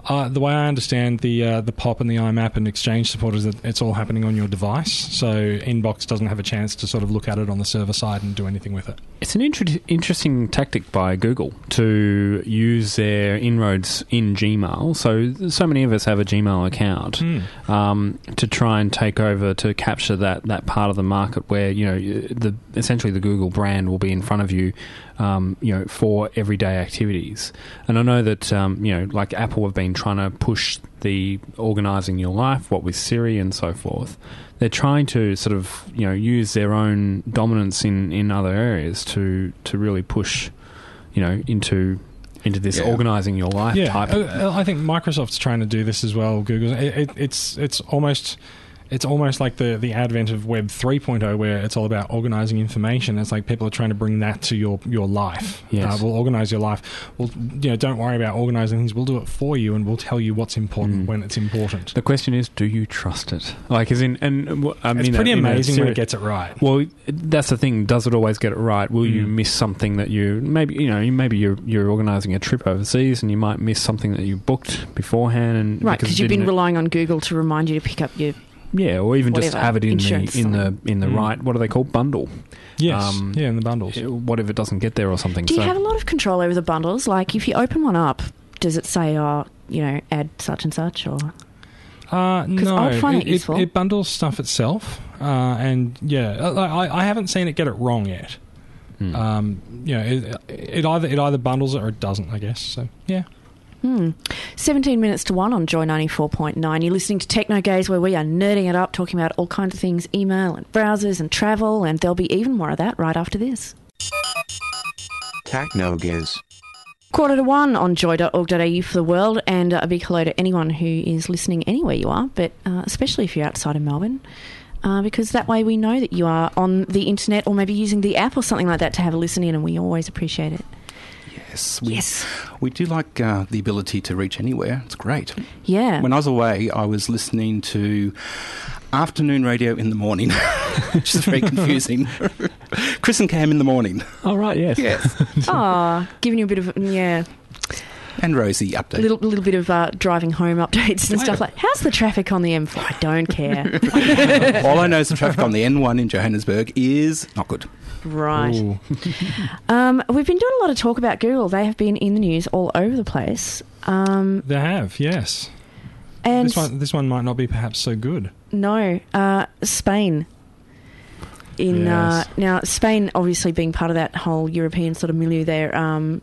Uh, the way I understand the uh, the P O P and the I MAP and Exchange support is that it's all happening on your device, so Inbox doesn't have a chance to sort of look at it on the server side and do anything with it. It's an inter- interesting tactic by Google to use their inroads in Gmail. So, so many of us have a Gmail account Mm. um, to try and take over to capture that, that part of the market where, you know, the essentially the Google brand will be in front of you, um, you know, for everyday activities. And I know that, um, you know, like Apple have been trying to push the organising your life, what with Siri and so forth. They're trying to sort of, you know, use their own dominance in, in other areas to, to really push, you know, into into this Yeah. organising your life Yeah, type. uh, I think Microsoft's trying to do this as well. Google, it, it, it's it's almost. It's almost like the, the advent of Web three point oh, where it's all about organising information. It's like people are trying to bring that to your, your life. Yes. Uh, we'll organise your life. We'll, you know, don't worry about organising things. We'll do it for you, and we'll tell you what's important Mm. when it's important. The question is, do you trust it? Like, as in, and w- I mean, It's pretty that in a amazing when seri- it gets it right. Well, that's the thing. Does it always get it right? Will you Mm. miss something that you maybe you know maybe you're you're organising a trip overseas and you might miss something that you booked beforehand and Right, because because it you've been didn't- relying on Google to remind you to pick up your... yeah, or even just whatever, have it in the insurance in the or- in the Mm. right. What are they called? Bundle. Yes, Um, yeah, in the bundles. What if it doesn't get there or something? Do you So- have a lot of control over the bundles? Like, if you open one up, does it say, oh, you know, add such and such, or... Uh, 'Cause no, I find it, it useful. it, it bundles stuff itself, uh, and yeah, I, I haven't seen it get it wrong yet. Hmm. Um, you know, it, it either it either bundles it or it doesn't, I guess. So yeah. Hmm. seventeen minutes to one on Joy ninety-four point nine. You're listening to Techno Gaze, where we are nerding it up, talking about all kinds of things, email and browsers and travel, and there'll be even more of that right after this. Techno Gaze. Quarter to one on joy dot org dot a u for the world, and uh, a big hello to anyone who is listening anywhere you are, but uh, especially if you're outside of Melbourne, uh, because that way we know that you are on the internet or maybe using the app or something like that to have a listen in, and we always appreciate it. Yes, we, Yes. we do like uh, the ability to reach anywhere. It's great. Yeah. When I was away, I was listening to afternoon radio in the morning, which is very confusing. Chris and Cam in the morning. Oh right, yes. Yes. Oh, giving you a bit of, yeah, And Rosie update. a little, little bit of uh, driving home updates and stuff like, how's the traffic on the M four? I don't care. All I know is the traffic on the N one in Johannesburg is not good. Right. Ooh. Um, we've been doing a lot of talk about Google. They have been in the news all over the place. Um, They have, yes. and This one, this one might not be perhaps so good. no, uh, Spain. In uh, Yes. now, Spain obviously being part of that whole European sort of milieu there. Um,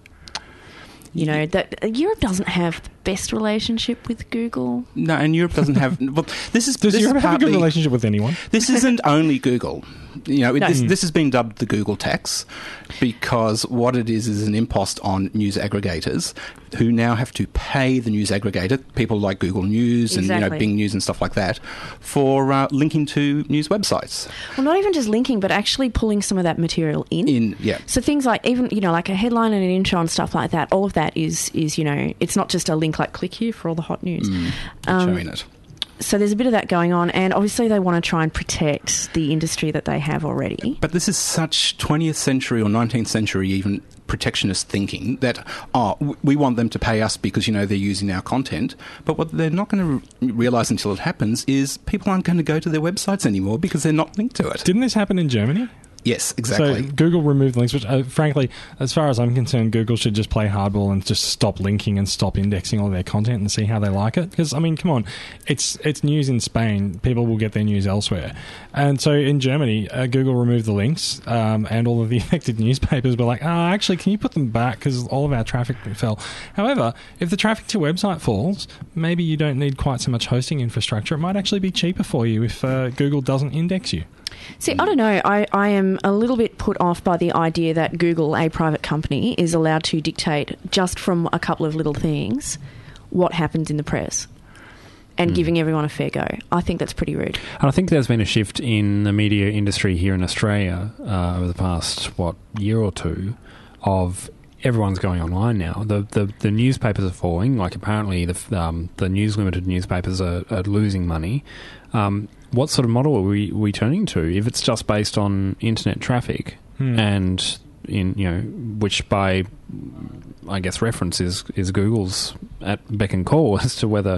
you know that Europe doesn't have the best relationship with Google. No, and Europe doesn't have. Well, this is Does this Europe is have a good partly- relationship with anyone? This isn't only Google. You know, it, No. this, Mm. this has been dubbed the Google tax because what it is is an impost on news aggregators who now have to pay the news aggregator, people like Google News and you Exactly. know Bing News and stuff like that, for uh, linking to news websites. Well, not even just linking, but actually pulling some of that material in. In yeah, So things like even you know like a headline and an intro and stuff like that. All of that is is you know it's not just a link like click here for all the hot news. Um, showing it. So there's a bit of that going on, and obviously they want to try and protect the industry that they have already. But this is such twentieth century or nineteenth century even protectionist thinking that, oh, w- we want them to pay us because, you know, they're using our content. But what they're not going to re- realise until it happens is people aren't going to go to their websites anymore because they're not linked to it. Didn't this happen in Germany? Yes, exactly. So Google removed links, which, uh, frankly, as far as I'm concerned, Google should just play hardball and just stop linking and stop indexing all their content and see how they like it. Because I mean, come on, it's it's news in Spain. People will get their news elsewhere, and so in Germany, uh, Google removed the links, um, and all of the affected newspapers were like, "Oh, actually, can you put them back because all of our traffic fell." However, if the traffic to your website falls, maybe you don't need quite so much hosting infrastructure. It might actually be cheaper for you if uh, Google doesn't index you. See, I don't know. I, I am a little bit put off by the idea that Google, a private company, is allowed to dictate just from a couple of little things what happens in the press and Mm. giving everyone a fair go. I think that's pretty rude. And I think there's been a shift in the media industry here in Australia uh, over the past, what, year or two of everyone's going online now. The the, the newspapers are falling. Like apparently the um, the News Limited newspapers are, are losing money. Um, what sort of model are we, we turning to? If it's just based on internet traffic Hmm. and in you know, which by I guess reference is is Google's at beck and call as to whether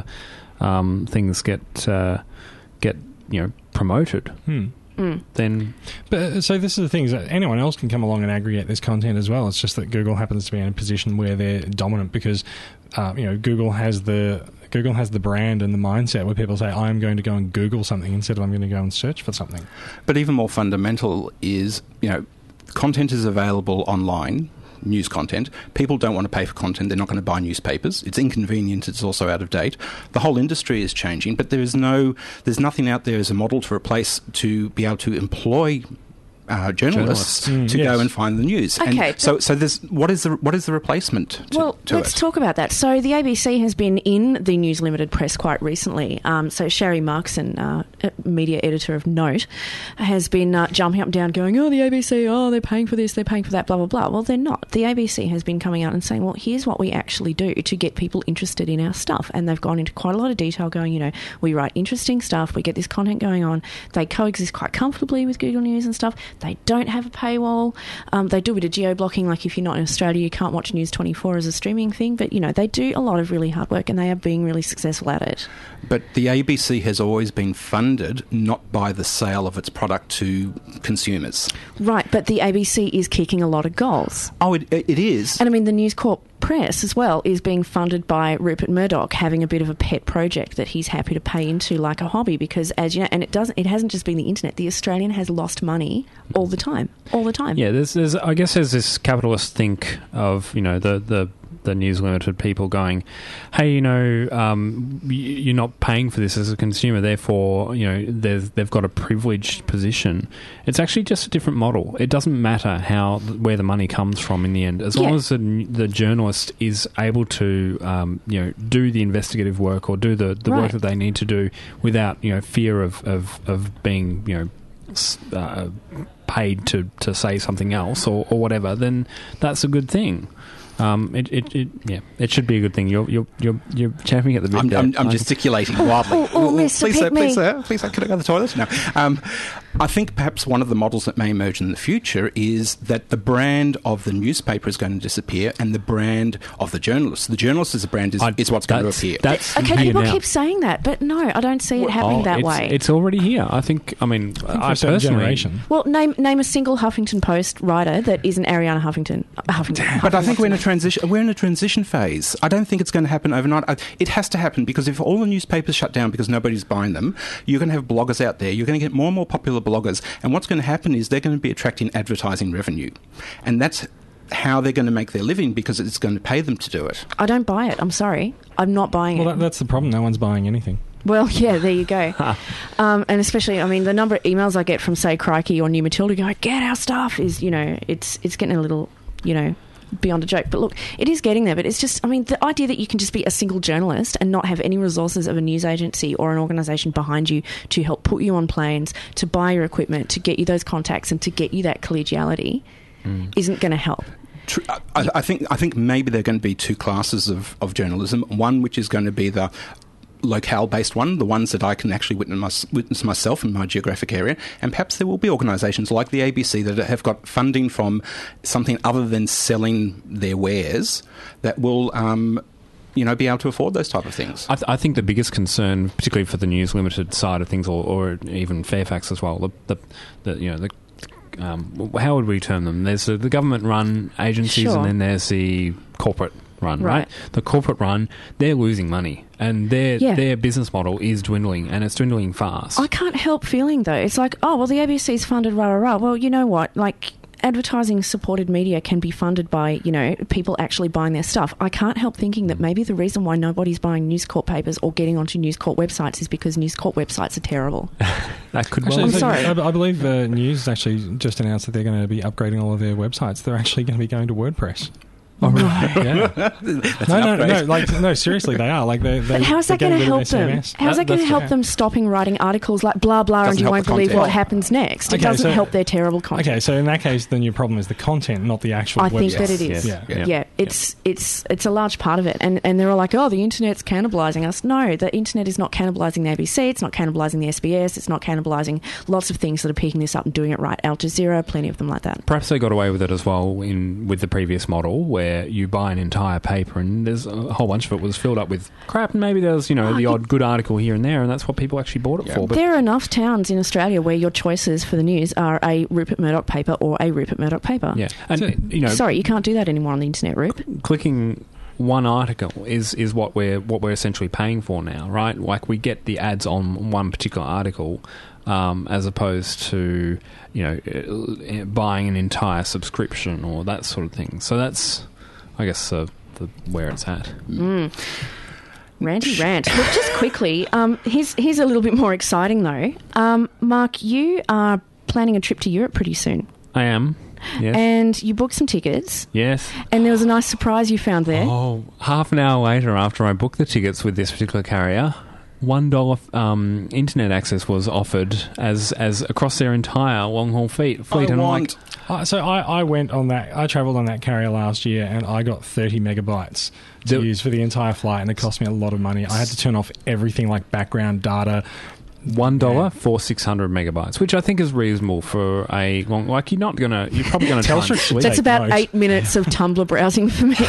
um, things get uh, get you know promoted. Hmm. Mm. Then, but so this is the thing: is that anyone else can come along and aggregate this content as well. It's just that Google happens to be in a position where they're dominant because uh, you know Google has the Google has the brand and the mindset where people say, "I'm going to go and Google something instead of I'm going to go and search for something." But even more fundamental is, you know, content is available online. News content. People don't want to pay for content. They're not going to buy newspapers. It's inconvenient. It's also out of date. The whole industry is changing, but there is no, there's nothing out there as a model to replace to be able to employ uh, journalists, journalists. Mm, to yes. go and find the news. Okay, and so, so there's what is the what is the replacement to, well, to let's it? talk about that. So the A B C has been in the News Limited press quite recently. Um, so Sherry Markson, uh, media editor of Note, has been uh, jumping up and down going, oh, the A B C, oh, they're paying for this, they're paying for that, blah, blah, blah. Well, they're not. The A B C has been coming out and saying, well, here's what we actually do to get people interested in our stuff. And they've gone into quite a lot of detail going, you know, we write interesting stuff, we get this content going on. They coexist quite comfortably with Google News and stuff. They don't have a paywall. Um, they do a bit of geo-blocking, like if you're not in Australia, you can't watch News twenty-four as a streaming thing. But, you know, they do a lot of really hard work and they are being really successful at it. But the A B C has always been funded not by the sale of its product to consumers. Right, but the A B C is kicking a lot of goals. Oh, it, it is. And I mean, the News Corp press as well is being funded by Rupert Murdoch, having a bit of a pet project that he's happy to pay into like a hobby because, as you know, and it doesn't, it hasn't just been the internet. The Australian has lost money all the time, all the time. yeah, there's, there's I guess there's this capitalist think of you know the the. the News Limited people going, hey, you know, um, you're not paying for this as a consumer, therefore, you know, there's, they've got a privileged position. It's actually just a different model. It doesn't matter how where the money comes from in the end, as long Yeah. as the, the journalist is able to, um, you know, do the investigative work or do the, the Right. work that they need to do without, you know, fear of of, of being, you know, s- uh, paid to, to say something else or, or whatever, then that's a good thing. Um, it, it, it, yeah, it should be a good thing. You're, you're, you're, you're champing at the bit. I'm, there. I'm, I'm I- gesticulating wildly. Oh, oh, Mister please, sir, Pick please, Me. sir, please, sir, could I go to the toilet? No. Um, I think perhaps one of the models that may emerge in the future is that the brand of the newspaper is going to disappear and the brand of the journalist. The journalist as a brand is, I- is what's going to that's- appear. That's Okay, here people now. keep saying that, but no, I don't see it happening Oh, that it's, way. It's already here. I think. I mean, I think for I a certain personally. generation. Well, name name a single Huffington Post writer that isn't Ariana Huffington. uh, Huffington. But I think we're in a Huffington. transition. We're in a transition phase. I don't think it's going to happen overnight. I- It has to happen because if all the newspapers shut down because nobody's buying them, you're going to have bloggers out there. You're going to get more and more popular bloggers, and what's going to happen is they're going to be attracting advertising revenue, and that's how they're going to make their living because it's going to pay them to do it. I don't buy it. I'm sorry. I'm not buying Well, it. that, that's the problem. No one's buying anything. Well, yeah, there you go. um, and especially, I mean, the number of emails I get from, say, Crikey or New Matilda going, get our stuff, is, you know, it's it's getting a little, you know, beyond a joke. But look, it is getting there. But it's just, I mean, the idea that you can just be a single journalist and not have any resources of a news agency or an organisation behind you to help put you on planes, to buy your equipment, to get you those contacts and to get you that collegiality Mm. isn't going to help. Tr- I, I think I think maybe there are going to be two classes of, of journalism. One which is going to be the locale-based one, the ones that I can actually witness, witness myself in my geographic area, and perhaps there will be organisations like the A B C that have got funding from something other than selling their wares that will um, you know, be able to afford those type of things. I, th- I think the biggest concern, particularly for the News Limited side of things, or, or even Fairfax as well, the, the, the you know the um, how would we term them? There's the, the government-run agencies, Sure. and then there's the corporate run, right? Right. The corporate run, they're losing money, and their Yeah. their business model is dwindling, and it's dwindling fast. I can't help feeling, though, it's like, oh, well, the A B C's funded rah, rah, rah. Well, you know what? Like, advertising-supported media can be funded by, you know, people actually buying their stuff. I can't help thinking that maybe the reason why nobody's buying News Corp papers or getting onto News Corp websites is because News Corp websites are terrible. that could Actually, well I'm so sorry. I, I believe uh, News actually just announced that they're going to be upgrading all of their websites. They're actually going to be going to WordPress. Oh, really? Yeah. That's no, an no, no, upgrade. like no, seriously, they are like they. they But how's that they're going to getting help rid of them? S M S. How's that, That- going to that's help the- them stopping writing articles like blah blah, and Doesn't you help won't the believe content. what happens next? It Okay, doesn't so- help their terrible content. Okay, so in that case, then your problem is the content, not the actual. I think website. that it is. Yeah, Yeah, yeah. it's it's it's a large part of it, and and they're all like, oh, the internet's cannibalising us. No, the internet is not cannibalising the A B C. It's not cannibalising the S B S. It's not cannibalising lots of things that are picking this up and doing it right. Al Jazeera, plenty of them like that. Perhaps they got away with it as well in with the previous model, where you buy an entire paper and there's a whole bunch of it was filled up with crap, and maybe there's you know Oh, the you- odd good article here and there, and that's what people actually bought it Yeah. for. But There are enough towns in Australia where your choices for the news are a Rupert Murdoch paper or a Rupert Murdoch paper. yeah, and So- you know, Sorry, you can't do that anymore on the internet, Rupert. clicking one article is is what we're what we're essentially paying for now, right? Like we get the ads on one particular article, um, as opposed to you know uh, buying an entire subscription or that sort of thing. So that's, I guess, uh, the where it's at. Ranty rant. Look, just quickly, um, here's, here's a little bit more exciting though. Um, Mark, you are planning a trip to Europe pretty soon. I am, yes, And you booked some tickets, yes. and there was a nice surprise you found there. Oh, half an hour later, after I booked the tickets with this particular carrier, one dollar um, internet access was offered as as across their entire long haul fleet. fleet I and I'm want- like, Uh, so I, I went on that. I travelled on that carrier last year, and I got thirty megabytes to The- use for the entire flight, and it cost me a lot of money. I had to turn off everything like background data. one dollar Yeah. for six hundred megabytes, which I think is reasonable for a long. Like you're not gonna, you're probably gonna try and Telstra should sleep. That's take about note. eight minutes of Tumblr browsing for me.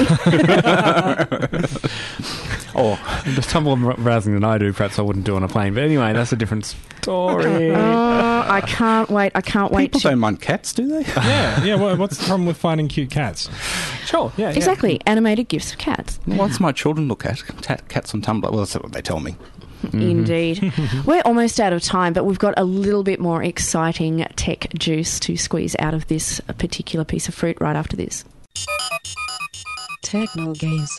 Or the Tumblr browsing that I do, perhaps I wouldn't do on a plane. But anyway, that's a different story. Oh, I can't wait. I can't wait People to... don't mind cats, do they? Yeah, yeah. What, what's the problem with finding cute cats? Sure, yeah, yeah. Exactly. Animated gifs of cats. What's my children look at? Cat, cats on Tumblr. Well, that's what they tell me. Indeed. We're almost out of time, but we've got a little bit more exciting tech juice to squeeze out of this particular piece of fruit right after this. Techno Gaze.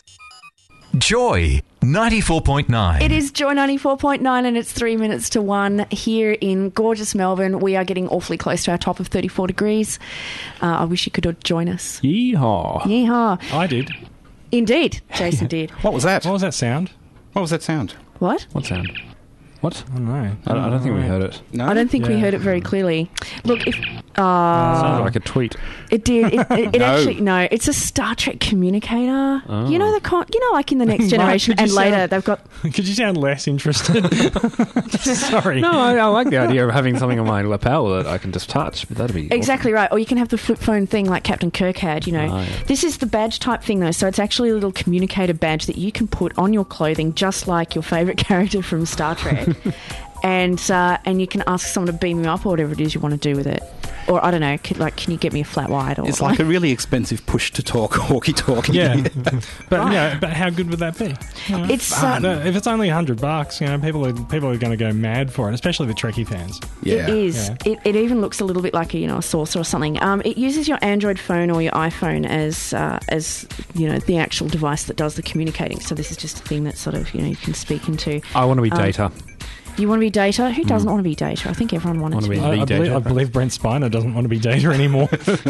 Joy ninety-four point nine. It is Joy ninety-four point nine and it's three minutes to one here in gorgeous Melbourne. We are getting awfully close to our top of thirty-four degrees. Uh, I wish you could join us. Yeehaw. Yeehaw. I did. Indeed, Jason did. What was that? What was that sound? What was that sound? What? What sound? What? I don't know. I don't, I don't think we heard it. No. I don't think we Yeah. heard it very clearly. Look, if uh, Sounded like a tweet. it did, it, it, it No. actually no, it's a Star Trek communicator. Oh. You know the con- you know, like in the Next Mark, Generation could you and later sound- they've got Could you sound less interested? Sorry. No, I, I like the idea of having something on my lapel that I can just touch, but that'd be exactly right. Or you can have the flip phone thing like Captain Kirk had. You know, Oh, yeah. this is the badge type thing though, so it's actually a little communicator badge that you can put on your clothing, just like your favorite character from Star Trek. And uh, and you can ask someone to beam you up or whatever it is you want to do with it. Or I don't know, can, like can you get me a flat white? Or It's like a really expensive push-to-talk walkie-talkie. Yeah, but Right. yeah, but how good would that be? You know, It's, uh, no, if it's only a hundred bucks, you know, people are people are going to go mad for it, especially the Trekkie fans. Yeah. It is. Yeah. It, it even looks a little bit like a you know a saucer or something. Um, it uses your Android phone or your iPhone as uh, as you know the actual device that does the communicating. So this is just a thing that sort of you know you can speak into. I want to be Um, data. You want to be data? Who doesn't want to be data? I think everyone wanted Wanna to be be. the I, I, data. believe, I believe Brent Spiner doesn't want to be data anymore.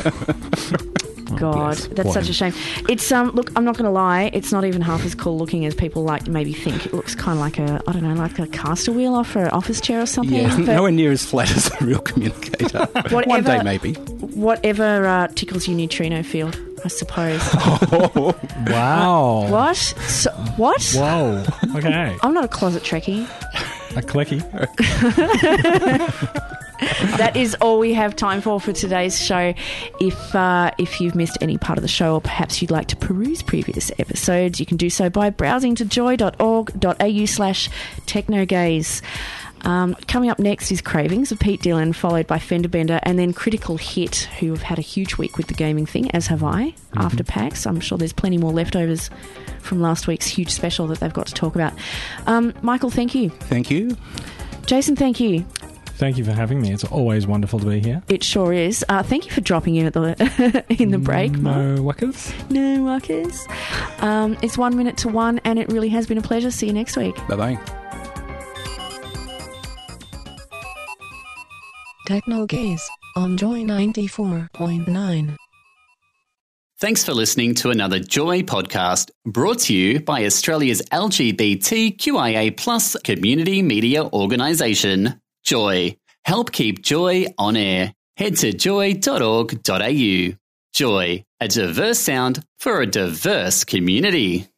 God, bless. that's What such him. a shame. It's um. Look, I'm not going to lie. It's not even half as cool looking as people like maybe think. It looks kind of like a I don't know, like a caster wheel off an office chair or something. Yeah, But nowhere near as flat as a real communicator. One Whatever- day, maybe. whatever uh, tickles your neutrino field, I suppose. Wow. What? So, what? Whoa. Okay. I'm not a closet Trekkie. A clicky. That is all we have time for for today's show. If uh, if you've missed any part of the show, or perhaps you'd like to peruse previous episodes, you can do so by browsing to joy.org.au slash technogaze. Um, coming up next is Cravings of Pete Dillon, followed by Fender Bender, and then Critical Hit, who have had a huge week with the gaming thing, as have I, Mm-hmm. after PAX. I'm sure there's plenty more leftovers from last week's huge special that they've got to talk about. Um, Michael, thank you. Thank you. Jason, thank you. Thank you for having me. It's always wonderful to be here. It sure is. Uh, thank you for dropping in at the in the break. Mark. No wuckers. No workers. Um, it's one minute to one, and it really has been a pleasure. See you next week. Bye-bye. Techno Gaze on Joy ninety-four point nine. Thanks for listening to another Joy podcast brought to you by Australia's L G B T Q I A plus community media organisation, Joy. Help keep Joy on air. Head to joy dot org dot a u. Joy, a diverse sound for a diverse community.